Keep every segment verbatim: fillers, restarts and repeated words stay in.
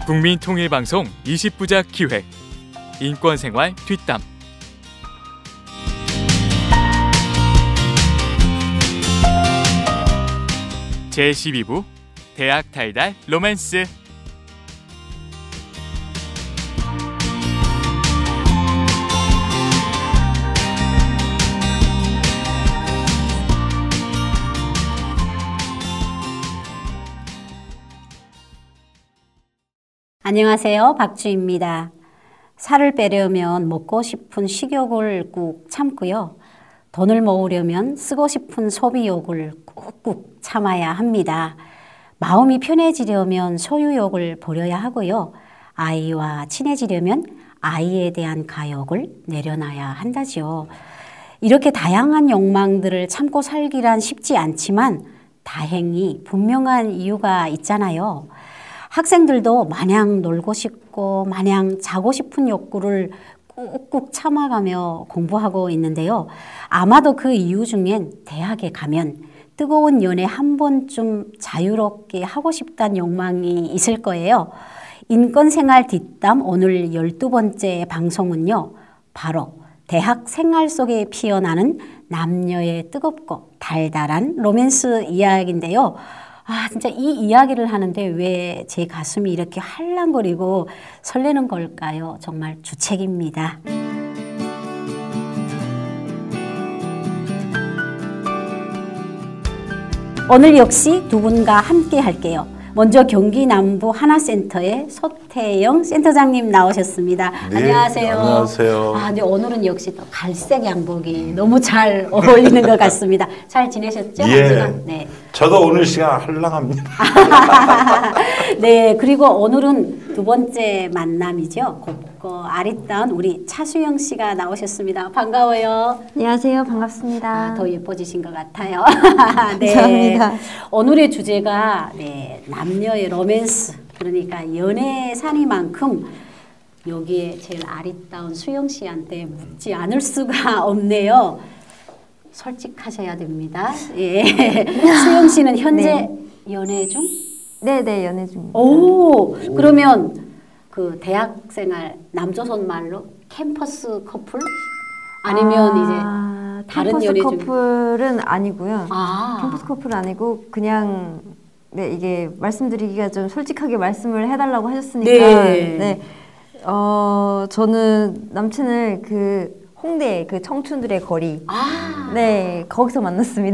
국민통일방송 이십 부작 기획 인권생활 뒷담. 제십이 부 대학 탈달 로맨스. 안녕하세요. 박주입니다. 살을 빼려면 먹고 싶은 식욕을 꾹 참고요. 돈을 모으려면 쓰고 싶은 소비욕을 꾹꾹 참아야 합니다. 마음이 편해지려면 소유욕을 버려야 하고요. 아이와 친해지려면 아이에 대한 가욕을 내려놔야 한다지요. 이렇게 다양한 욕망들을 참고 살기란 쉽지 않지만 다행히 분명한 이유가 있잖아요. 학생들도 마냥 놀고 싶고 마냥 자고 싶은 욕구를 꾹꾹 참아가며 공부하고 있는데요. 아마도 그 이유 중엔 대학에 가면 뜨거운 연애 한 번쯤 자유롭게 하고 싶다는 욕망이 있을 거예요. 인권생활 뒷담 오늘 열두 번째 방송은요. 바로 대학 생활 속에 피어나는 남녀의 뜨겁고 달달한 로맨스 이야기인데요. 아, 진짜 이 이야기를 하는데 왜 제 가슴이 이렇게 할랑거리고 설레는 걸까요? 정말 주책입니다. 오늘 역시 두 분과 함께 할게요. 먼저 경기 남부 하나센터의 소태영 센터장님 나오셨습니다. 네, 안녕하세요. 안녕하세요. 아, 근데 오늘은 역시 또 갈색 양복이 너무 잘 어울리는 것 같습니다. 잘 지내셨죠? 예. 네. 저도 오늘 시간 할랑합니다. 네, 그리고 오늘은 두 번째 만남이죠. 곱고 아리따운 우리 차수영 씨가 나오셨습니다. 반가워요. 안녕하세요. 반갑습니다. 아, 더 예뻐지신 것 같아요. 네. 감사합니다. 오늘의 주제가 네, 남녀의 로맨스, 그러니까 연애사니만큼 여기에 제일 아리따운 수영 씨한테 묻지 않을 수가 없네요. 솔직하셔야 됩니다. 예. 수영 씨는 현재 네. 연애 중? 네네, 연애 중입니다. 오, 그러면 그 대학생활 남조선 말로 캠퍼스 커플? 아니면 아, 이제 다른 연애 중? 캠퍼스 커플은 아니고요. 아. 캠퍼스 커플은 아니고 그냥 네 이게 말씀드리기가 좀 솔직하게 말씀을 해달라고 하셨으니까 네. 네. 어 저는 남친을 그 홍대 그 청춘들의 거리 아. 네 거기서 만났습니다.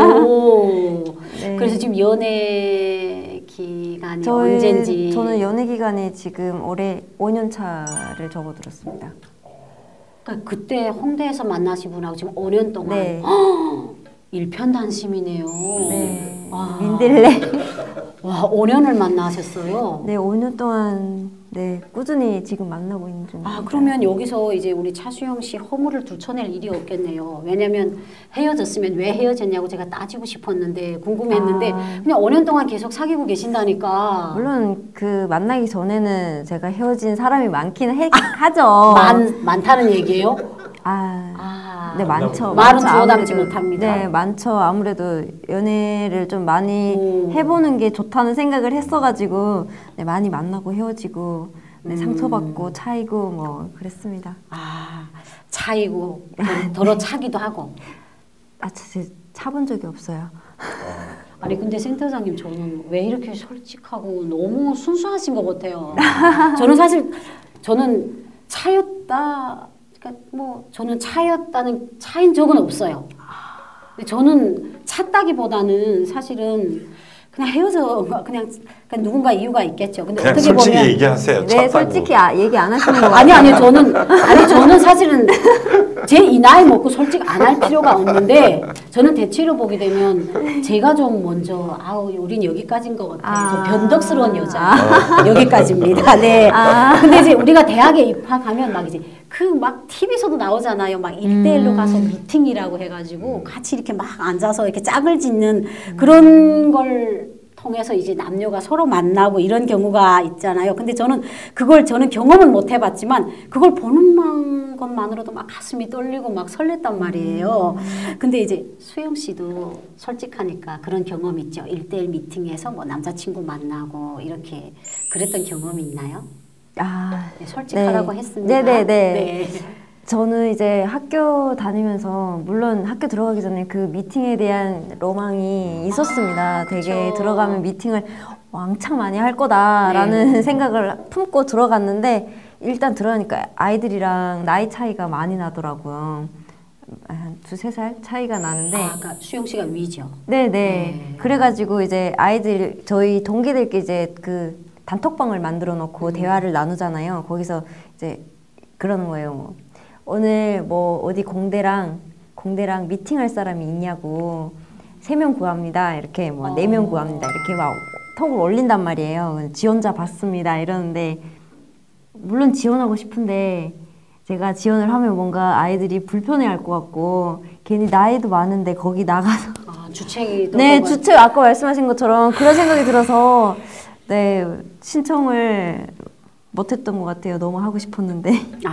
오. 네. 그래서 지금 연애 기간이 저의, 언젠지? 저는 연애 기간이 지금 올해 오 년 차를 접어들었습니다. 그러니까 그때 홍대에서 만나신 분하고 지금 오 년 동안 네. 허, 일편단심이네요. 네. 와. 민들레. 와, 오 년을 만나셨어요? 네, 오 년 동안 네 꾸준히 지금 만나고 있는 중입니다. 아, 그러면 여기서 이제 우리 차수영 씨 허물을 들춰낼 일이 없겠네요. 왜냐면 헤어졌으면 왜 헤어졌냐고 제가 따지고 싶었는데 궁금했는데 아. 그냥 오 년 동안 계속 사귀고 계신다니까. 물론 그 만나기 전에는 제가 헤어진 사람이 많긴 해, 하죠. 많, 많다는 얘기예요? 아, 아. 네 많죠. 말은 많죠. 주워 담지 아무래도, 못합니다. 네, 많죠. 아무래도 연애를 좀 많이 오. 해보는 게 좋다는 생각을 했어가지고 네, 많이 만나고 헤어지고 네, 음. 상처받고 차이고 뭐 그랬습니다. 아, 차이고 더러 차기도 하고. 아, 진짜 차본 적이 없어요. 아니 근데 센터장님 저는 왜 이렇게 솔직하고 너무 순수하신 것 같아요. 저는 사실 저는 차였다. 그러니까 뭐 저는 차였다는 차인 적은 없어요. 근데 저는 찼다기보다는 사실은 그냥 헤어져 그냥, 그냥 누군가 이유가 있겠죠. 근데 그냥 어떻게 솔직히 보면 얘기하세요. 네, 찼다고. 솔직히 아, 얘기 안 하시는 거 같아요. 아니 아니 저는 아니 저는 사실은 제 이 나이 먹고 솔직 안 할 필요가 없는데 저는 대체로 보게 되면 제가 좀 먼저 아우 우린 여기까지인 것 같아요. 아. 좀 변덕스러운 여자 아. 여기까지입니다. 네. 아. 근데 이제 우리가 대학에 입학하면 막 이제 그 막 티비에서도 나오잖아요. 막 일대일로 음. 가서 미팅이라고 해가지고 같이 이렇게 막 앉아서 이렇게 짝을 짓는 그런 걸 통해서 이제 남녀가 서로 만나고 이런 경우가 있잖아요. 근데 저는 그걸 저는 경험은 못 해봤지만 그걸 보는 것만으로도 막 가슴이 떨리고 막 설렜단 말이에요. 근데 이제 수영 씨도 솔직하니까 그런 경험 있죠. 일대일 미팅에서 뭐 남자친구 만나고 이렇게 그랬던 경험이 있나요? 아, 네, 솔직하라고 네. 했습니다. 네네네. 네. 저는 이제 학교 다니면서 물론 학교 들어가기 전에 그 미팅에 대한 로망이 있었습니다. 아, 되게 그쵸. 들어가면 미팅을 왕창 많이 할 거다라는 네. 생각을 품고 들어갔는데 일단 들어가니까 아이들이랑 나이 차이가 많이 나더라고요. 한 두세 살 차이가 나는데 아, 아까 수영 씨가 위죠. 네네. 네. 그래가지고 이제 아이들 저희 동기들끼리 이제 그 단톡방을 만들어 놓고 음. 대화를 나누잖아요. 거기서 이제 그러는 거예요. 뭐 오늘 뭐 어디 공대랑 공대랑 미팅할 사람이 있냐고 세 명 구합니다. 이렇게 뭐 네 명 어. 구합니다. 이렇게 막 톡을 올린단 말이에요. 지원자 받습니다. 이러는데 물론 지원하고 싶은데 제가 지원을 하면 뭔가 아이들이 불편해할 것 같고 괜히 나이도 많은데 거기 나가서 아, 주책이 네 주책 아까 말씀하신 것처럼 그런 생각이 들어서 네 신청을 못했던 것 같아요. 너무 하고 싶었는데.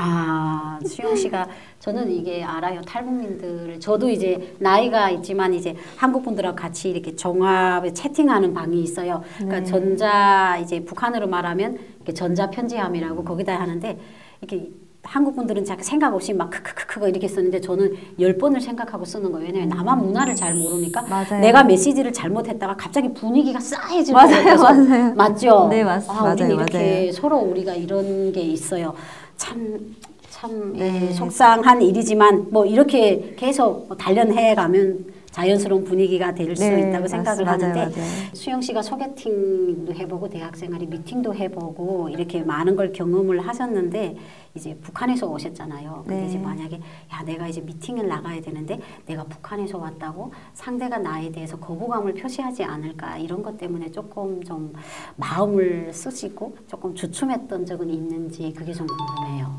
아, 수영 씨가 저는 이게 알아요. 탈북민들 저도 이제 나이가 있지만 이제 한국 분들하고 같이 이렇게 종합에 채팅하는 방이 있어요. 그러니까 네. 전자 이제 북한으로 말하면 이렇게 전자 편지함이라고 거기다 하는데 이렇게 한국 분들은 자꾸 생각 없이 막 크크크크 이렇게 쓰는데 저는 열 번을 생각하고 쓰는 거예요. 왜냐면 나만 문화를 잘 모르니까 맞아요. 내가 메시지를 잘못했다가 갑자기 분위기가 싸해지는 맞아요, 거예요. 맞아요. 맞죠? 네, 맞- 아, 맞아요, 우리는 이렇게 맞아요. 서로 우리가 이런 게 있어요. 참, 참 네. 예, 속상한 일이지만 뭐 이렇게 계속 뭐 단련해 가면 자연스러운 분위기가 될 수 네, 있다고 생각을 맞- 맞아요, 하는데 맞아요. 수영 씨가 소개팅도 해보고 대학생활에 미팅도 해보고 이렇게 많은 걸 경험을 하셨는데 이제 북한에서 오셨잖아요. 근데 네. 이제 만약에 야 내가 이제 미팅을 나가야 되는데 내가 북한에서 왔다고 상대가 나에 대해서 거부감을 표시하지 않을까 이런 것 때문에 조금 좀 마음을 쓰시고 조금 주춤했던 적은 있는지 그게 좀 궁금해요.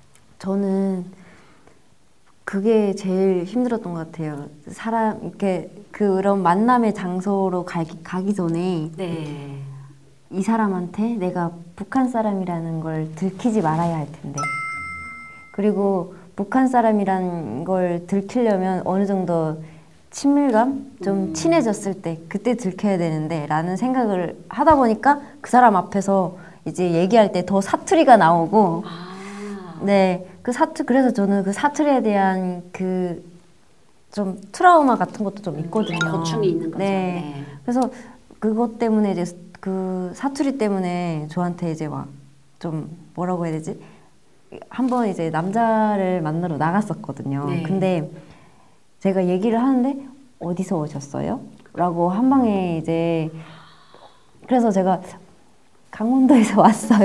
저는 그게 제일 힘들었던 것 같아요. 사람 이렇게 그런 만남의 장소로 가기, 가기 전에 네. 이 사람한테 내가 북한 사람이라는 걸 들키지 말아야 할 텐데. 그리고 북한 사람이란 걸 들키려면 어느 정도 친밀감? 좀 음. 친해졌을 때 그때 들켜야 되는데 라는 생각을 하다 보니까 그 사람 앞에서 이제 얘기할 때 더 사투리가 나오고 아. 네, 그 사투 그래서 저는 그 사투리에 대한 그 좀 트라우마 같은 것도 좀 있거든요. 고충이 있는 거죠. 네. 네. 그래서 그것 때문에 이제 그 사투리 때문에 저한테 이제 막 좀 뭐라고 해야 되지? 한번 이제 남자를 만나러 나갔었거든요. 네. 근데 제가 얘기를 하는데 어디서 오셨어요? 라고 한 방에 이제 그래서 제가 강원도에서 왔어요.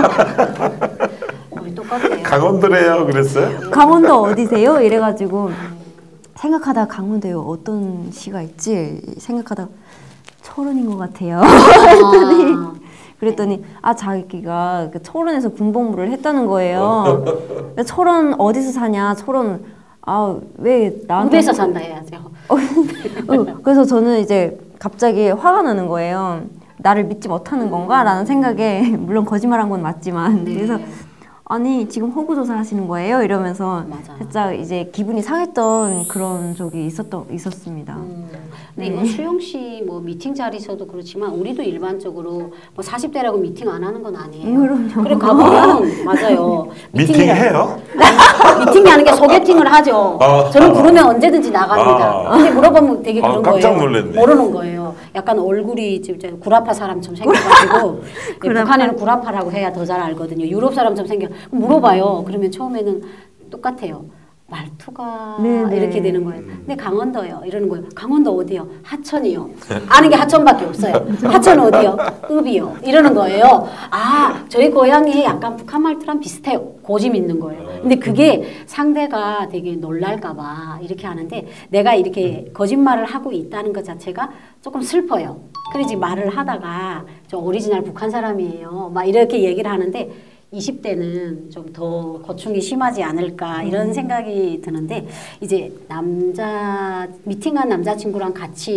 우리 똑같아요. 강원도래요 그랬어요? 강원도 어디세요? 이래가지고 생각하다 강원도에 어떤 시가 있지? 생각하다 철원인 것 같아요. 아. 그랬더니 아 자기가 그 철원에서 군복무를 했다는 거예요. 철원 어디서 사냐? 철원 아 왜 나한테 우대에서 산다 해야죠. 어, 그래서 저는 이제 갑자기 화가 나는 거예요. 나를 믿지 못하는 건가? 라는 생각에 물론 거짓말한 건 맞지만 네. 그래서 아니 지금 호구조사 하시는 거예요? 이러면서 맞아. 살짝 이제 기분이 상했던 그런 적이 있었던 있었습니다. 음, 근데 네. 이건 수영 씨 뭐 미팅 자리에서도 그렇지만 우리도 일반적으로 뭐 사십 대라고 미팅 안 하는 건 아니에요. 음, 그럼요. 그래 가보면 맞아요. 미팅 미팅이라- 해요? 미팅이 아닌 게 소개팅을 하죠. 아. 저는 부르면 언제든지 나갑니다. 아. 근데 물어보면 되게 아, 그런 깜짝 거예요. 놀랐네. 모르는 거예요. 약간 얼굴이 진짜 구라파 사람처럼 생겨가지고 예, 구라파. 북한에는 구라파라고 해야 더 잘 알거든요. 유럽 사람처럼 생겨. 그럼 물어봐요. 그러면 처음에는 똑같아요. 말투가 네네. 이렇게 되는 거예요. 근데 강원도요. 이러는 거예요. 강원도 어디요? 하천이요. 아는 게 하천밖에 없어요. 하천 어디요? 읍이요. 이러는 거예요. 아, 저희 고향이 약간 북한 말투랑 비슷해요. 고집 있는 거예요. 근데 그게 상대가 되게 놀랄까봐 이렇게 하는데 내가 이렇게 거짓말을 하고 있다는 것 자체가 조금 슬퍼요. 그러지 말을 하다가 저 오리지널 북한 사람이에요. 막 이렇게 얘기를 하는데 이십 대는 좀 더 고충이 심하지 않을까 이런 생각이 드는데 이제 남자 미팅한 남자친구랑 같이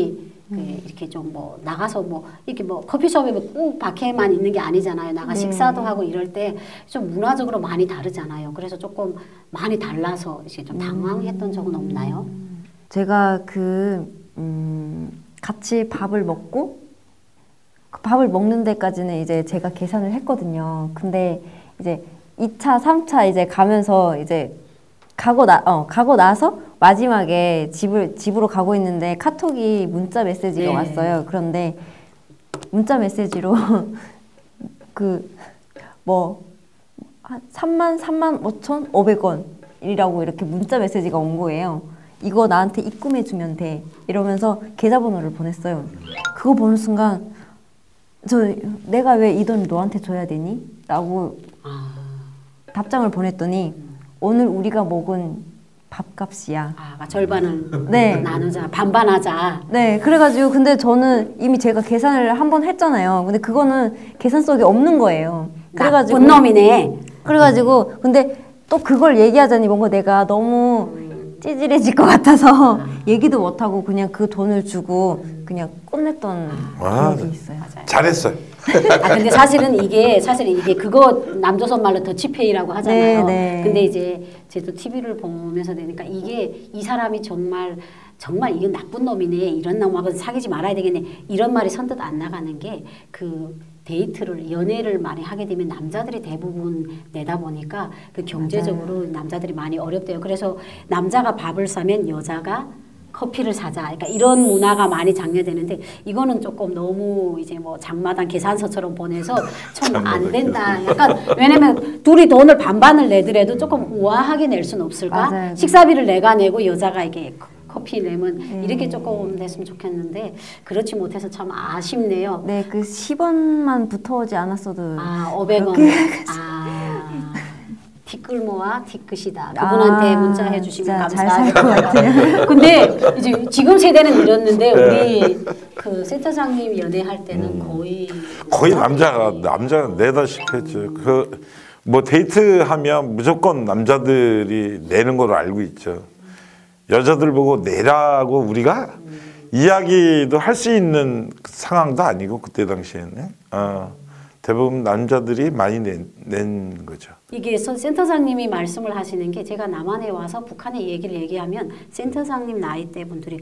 음. 이렇게 좀 뭐 나가서 뭐 이렇게 뭐 커피숍에 꼭 밖에만 있는 게 아니잖아요. 나가 네. 식사도 하고 이럴 때 좀 문화적으로 많이 다르잖아요. 그래서 조금 많이 달라서 이제 좀 당황했던 적은 없나요? 제가 그 음, 같이 밥을 먹고 그 밥을 먹는 데까지는 이제 제가 계산을 했거든요. 근데 이제 이 차, 삼 차 이제 가면서 이제 가고 나, 어, 가고 나서 마지막에 집을, 집으로 가고 있는데 카톡이 문자 메시지가 네. 왔어요. 그런데 문자 메시지로 그, 뭐, 한 삼만, 삼만 오천 오백 원이라고 이렇게 문자 메시지가 온 거예요. 이거 나한테 입금해주면 돼. 이러면서 계좌번호를 보냈어요. 그거 보는 순간, 저, 내가 왜 이 돈 너한테 줘야 되니? 라고 아. 답장을 보냈더니, 오늘 우리가 먹은 밥값이야. 아, 절반을 네. 나누자, 반반하자. 네, 그래가지고 근데 저는 이미 제가 계산을 한 번 했잖아요. 근데 그거는 계산 속에 없는 거예요. 그래가지고 나쁜 놈이네. 그래가지고 근데 또 그걸 얘기하자니 뭔가 내가 너무 찌질해질 것 같아서 얘기도 못하고 그냥 그 돈을 주고 그냥 끝냈던 아, 기억이 있어요. 맞아요. 잘했어요. 아 근데 사실은 이게 사실은 이게 그거 남조선 말로 더치페이라고 하잖아요. 네, 네. 근데 이제 제도 티비를 보면서 되니까 이게 이 사람이 정말 정말 이건 나쁜 놈이네 이런 놈하고 사귀지 말아야 되겠네 이런 말이 선뜻 안 나가는 게 그 데이트를 연애를 많이 하게 되면 남자들이 대부분 내다 보니까 그 경제적으로 맞아요. 남자들이 많이 어렵대요. 그래서 남자가 밥을 사면 여자가 커피를 사자. 그러니까 이런 문화가 많이 장려되는데 이거는 조금 너무 이제 뭐 장마당 계산서처럼 보내서 좀 안 된다. 약간 왜냐면 둘이 돈을 반반을 내더라도 조금 우아하게 낼 수는 없을까? 맞아요. 식사비를 내가 내고 여자가 이게 커피 내면 네. 이렇게 조금 됐으면 좋겠는데 그렇지 못해서 참 아쉽네요. 네, 그 십 원만 붙어오지 않았어도 아, 오백 원. 아. 티끌모아 티끝이다. 그분한테 아, 문자 해주시면 감사할 것 같아요. 근데 이제 지금 세대는 이랬는데 우리 그 센터장님 연애할 때는 음. 거의 거의 남자가 남자 내다시피 했죠. 그 뭐 데이트하면 무조건 남자들이 내는 걸로 알고 있죠. 여자들 보고 내라고 우리가 음. 이야기도 할 수 있는 상황도 아니고 그때 당시에는 어, 대부분 남자들이 많이 낸, 낸 거죠. 이게 센터장님이 말씀을 하시는 게 제가 남한에 와서 북한의 얘기를 얘기하면 센터장님 나이대 분들이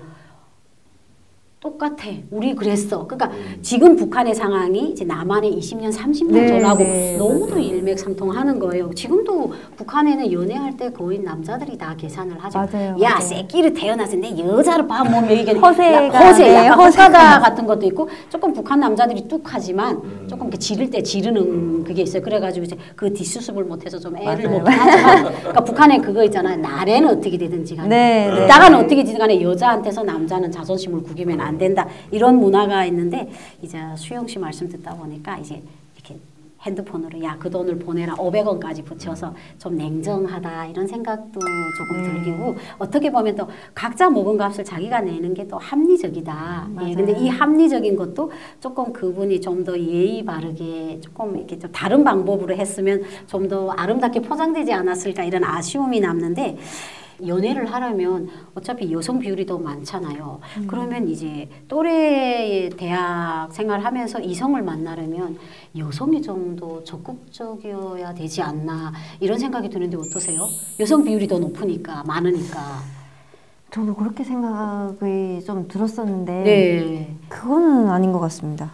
똑같아. 우리 그랬어. 그러니까 음. 지금 북한의 상황이 이제 남한의 이십 년, 삼십 년 네, 전하고 네, 너무도 네. 일맥상통하는 거예요. 지금도 북한에는 연애할 때 거의 남자들이 다 계산을 하죠. 맞아요, 야, 맞아요. 새끼를 태어났는데 여자를 봐 뭐 얘기하는 허세가 허세, 네, 약간 허사다 같은 것도 있고 조금 북한 남자들이 뚝하지만 음. 조금 이렇게 지를 때 지르는 그게 있어요. 그래가지고 이제 그 뒷수습을 못해서 좀 애를 먹긴 하지만 그러니까 북한에 그거 있잖아요. 날에는 어떻게 되든지 간에 네, 네. 이따가는 어떻게 되든 간에 여자한테서 남자는 자존심을 구기면 안 된다. 이런 문화가 있는데 이제 수영 씨 말씀 듣다 보니까 이제 이렇게 핸드폰으로 야, 그 돈을 보내라 오백 원까지 붙여서 좀 냉정하다 이런 생각도 조금 음. 들기고 어떻게 보면 또 각자 먹은 값을 자기가 내는 게 또 합리적이다. 예, 근데 이 합리적인 것도 조금 그분이 좀 더 예의 바르게 조금 이렇게 좀 다른 방법으로 했으면 좀 더 아름답게 포장되지 않았을까 이런 아쉬움이 남는데 연애를 하려면 어차피 여성 비율이 더 많잖아요. 음. 그러면 이제 또래의 대학 생활하면서 이성을 만나려면 여성이 좀 더 적극적이어야 되지 않나 이런 생각이 드는데 어떠세요? 여성 비율이 더 높으니까 많으니까. 저도 그렇게 생각이 좀 들었었는데 네. 그거는 아닌 것 같습니다.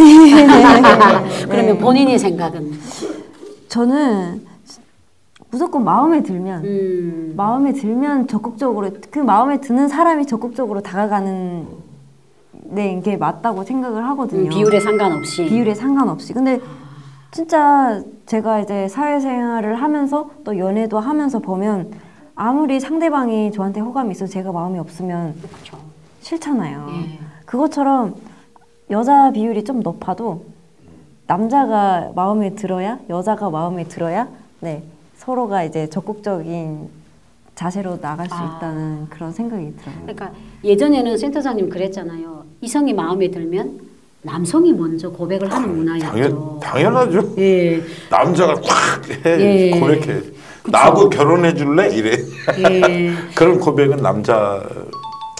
그러면 본인의 생각은? 저는 무조건 마음에 들면 음. 마음에 들면 적극적으로 그 마음에 드는 사람이 적극적으로 다가가는 네, 게 맞다고 생각을 하거든요. 음, 비율에 상관없이. 비율에 상관없이. 근데 진짜 제가 이제 사회생활을 하면서 또 연애도 하면서 보면 아무리 상대방이 저한테 호감이 있어도 제가 마음이 없으면 그렇죠. 싫잖아요. 예. 그것처럼 여자 비율이 좀 높아도 남자가 마음에 들어야 여자가 마음에 들어야 네. 서로가 이제 적극적인 자세로 나갈 수 아. 있다는 그런 생각이 들어요. 그러니까 예전에는 센터장님 그랬잖아요. 이성이 마음에 들면 남성이 먼저 고백을 하는 문화였죠. 당연, 당연하죠. 예. 남자가 탁 해, 예. 고백해. 그쵸? 나하고 결혼해 줄래? 이래. 예. 그런 고백은 남자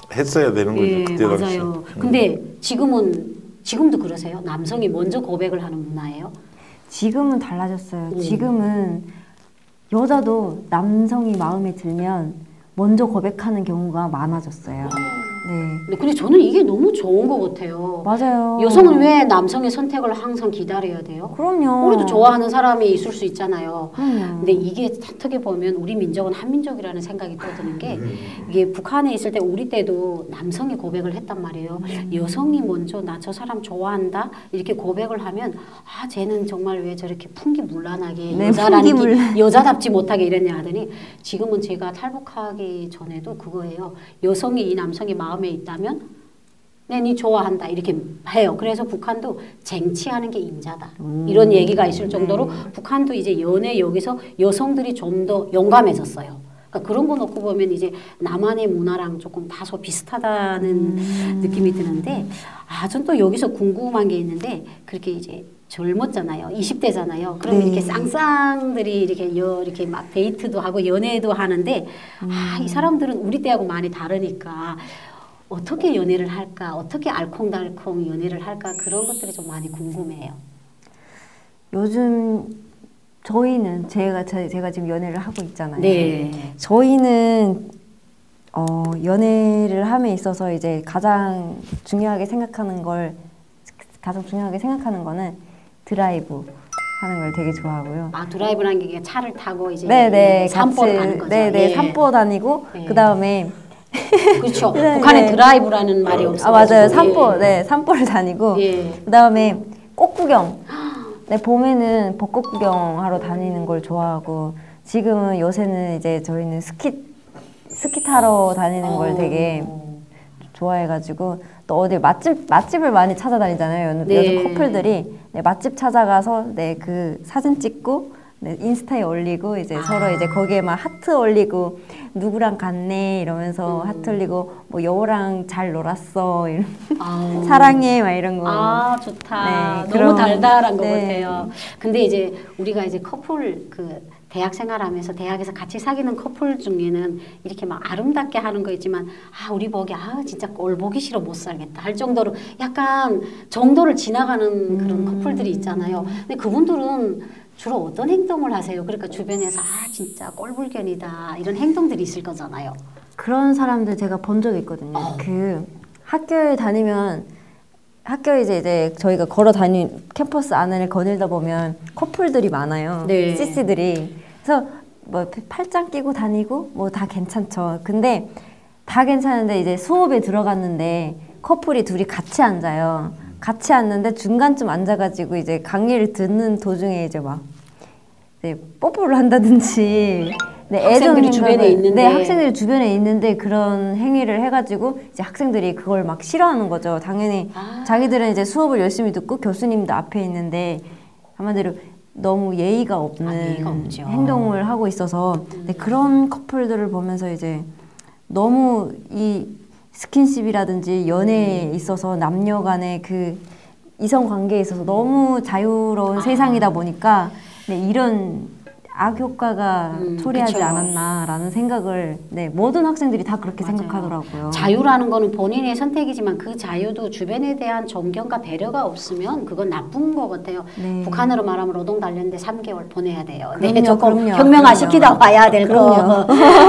했어야 되는 거죠. 예, 그때 당시. 맞아요. 근데 지금은 지금도 그러세요? 남성이 먼저 고백을 하는 문화예요? 지금은 달라졌어요. 음. 지금은 여자도 남성이 마음에 들면 먼저 고백하는 경우가 많아졌어요. 네, 네, 근데 저는 이게 너무 좋은 것 같아요. 맞아요. 여성은 왜 남성의 선택을 항상 기다려야 돼요? 그럼요. 우리도 좋아하는 사람이 있을 수 있잖아요. 그럼요. 근데 이게 어떻게 보면 우리 민족은 한민족이라는 생각이 또 드는 게 이게 북한에 있을 때 우리 때도 남성이 고백을 했단 말이에요. 음. 여성이 먼저 나 저 사람 좋아한다 이렇게 고백을 하면 아 쟤는 정말 왜 저렇게 풍기문란하게 네, 여자라는 풍기문란. 게 여자답지 못하게 이랬냐 하더니 지금은 제가 탈북하기 전에도 그거예요. 여성이 이 남성의 마음에 있다면 네, 니 좋아한다 이렇게 해요. 그래서 북한도 쟁취하는 게 인자다 음. 이런 얘기가 있을 정도로 네. 북한도 이제 연애 여기서 여성들이 좀 더 용감해졌어요. 그러니까 그런 거 놓고 보면 이제 남한의 문화랑 조금 다소 비슷하다는 음. 느낌이 드는데 아, 전 또 여기서 궁금한 게 있는데 그렇게 이제 젊었잖아요. 이십 대잖아요. 그럼 네. 이렇게 쌍쌍들이 이렇게 여, 이렇게 막 데이트도 하고 연애도 하는데 아, 이 사람들은 우리 때하고 많이 다르니까 어떻게 연애를 할까? 어떻게 알콩달콩 연애를 할까? 그런 것들이 좀 많이 궁금해요. 요즘 저희는 제가 제- 제가 지금 연애를 하고 있잖아요. 네. 저희는 어, 연애를 함에 있어서 이제 가장 중요하게 생각하는 걸 가장 중요하게 생각하는 거는 드라이브 하는 걸 되게 좋아하고요. 아, 드라이브라는 게 그냥 차를 타고 이제 네네, 산보를 같이- 가는 거죠. 네네, 예. 산보 다니고 네. 그 다음에 그렇죠. 네, 북한에 네. 드라이브라는 말이 없어요. 아 맞아요, 산보, 네, 산보를 다니고 예. 그 다음에 꽃 구경. 네, 봄에는 벚꽃 구경하러 다니는 걸 좋아하고 지금은 요새는 이제 저희는 스키 스키 타러 다니는 걸 어. 되게 좋아해가지고 또 어디 맛집 맛집을 많이 찾아다니잖아요. 요- 네. 요즘 커플들이 네, 맛집 찾아가서 네, 그 사진 찍고 네, 인스타에 올리고 이제 아. 서로 이제 거기에 막 하트 올리고 누구랑 갔네 이러면서 음. 하트 올리고 뭐 여우랑 잘 놀았어 이런 아우. 사랑해 막 이런 거. 아, 좋다. 네, 너무 그런- 달달한 것 네. 같아요. 근데 이제 우리가 이제 커플 그 대학 생활하면서 대학에서 같이 사귀는 커플 중에는 이렇게 막 아름답게 하는 거 있지만 아, 우리 보기 아, 진짜 꼴 보기 싫어 못 살겠다 할 정도로 약간 정도를 지나가는 그런 음. 커플들이 있잖아요. 근데 그분들은 주로 어떤 행동을 하세요? 그러니까 주변에서 아, 진짜 꼴불견이다 이런 행동들이 있을 거잖아요. 그런 사람들 제가 본 적이 있거든요. 어. 그 학교에 다니면 학교에 이제 이제 저희가 걸어 다니 캠퍼스 안을 거닐다 보면 커플들이 많아요. 네. 씨씨들이. 그래서 뭐 팔짱 끼고 다니고 뭐 다 괜찮죠. 근데 다 괜찮은데 이제 수업에 들어갔는데 커플이 둘이 같이 앉아요. 같이 앉는데 중간쯤 앉아가지고 이제 강의를 듣는 도중에 이제 막 네, 뽀뽀를 한다든지 네, 학생들이 애정 주변에 행각을- 있는데. 네, 학생들이 주변에 있는데 그런 행위를 해가지고 이제 학생들이 그걸 막 싫어하는 거죠. 당연히 아. 자기들은 이제 수업을 열심히 듣고 교수님도 앞에 있는데 한마디로 너무 예의가 없는 아, 예의가 없죠. 행동을 하고 있어서 네, 그런 커플들을 보면서 이제 너무 이 스킨십이라든지 연애에 있어서 남녀 간의 그 이성 관계에 있어서 너무 자유로운 아. 세상이다 보니까 네, 이런 악효과가 음, 초래하지 그쵸. 않았나라는 생각을 네, 모든 학생들이 다 그렇게 맞아요. 생각하더라고요. 자유라는 거는 본인의 선택이지만 그 자유도 주변에 대한 존경과 배려가 없으면 그건 나쁜 것 같아요. 네. 북한으로 말하면 노동 단련대 삼 개월 보내야 돼요. 그럼요, 네, 조금 그럼요, 혁명화 그럼요. 시키다 와야 될 거 그럼요.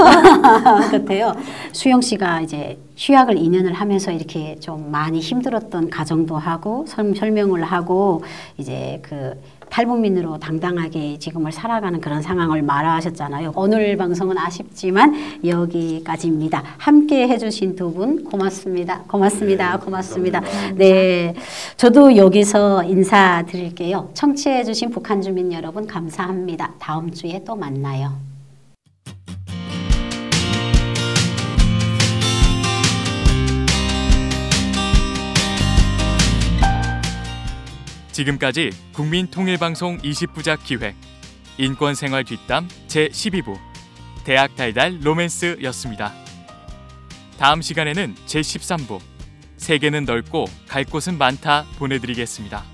같아요. 수영 씨가 이제 휴학을 이 년을 하면서 이렇게 좀 많이 힘들었던 가정도 하고 설- 설명을 하고 이제 그 탈북민으로 당당하게 지금을 살아가는 그런 상황을 말하셨잖아요. 오늘 방송은 아쉽지만 여기까지입니다. 함께 해주신 두 분 고맙습니다. 고맙습니다. 고맙습니다. 네, 저도 여기서 인사드릴게요. 청취해주신 북한 주민 여러분 감사합니다. 다음 주에 또 만나요. 지금까지 국민통일방송 이십 부작 기획 인권생활 뒷담 제십이 부 대학 달달 로맨스였습니다. 다음 시간에는 제십삼 부 세계는 넓고 갈 곳은 많다 보내드리겠습니다.